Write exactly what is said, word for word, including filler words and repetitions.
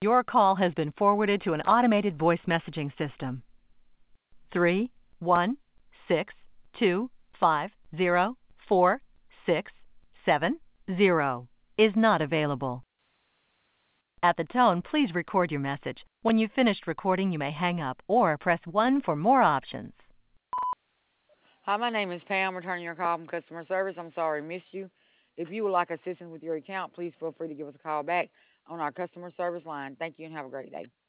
Your call has been forwarded to an automated voice messaging system. Three one six two five zero four six seven zero is not available. At the tone, please record your message. When you've finished recording, you may hang up or press one for more options. Hi, my name is Pam, returning your call from customer service. I'm sorry I missed you. If you would like assistance with your account, please feel free to give us a call back on our customer service line. Thank you and have a great day.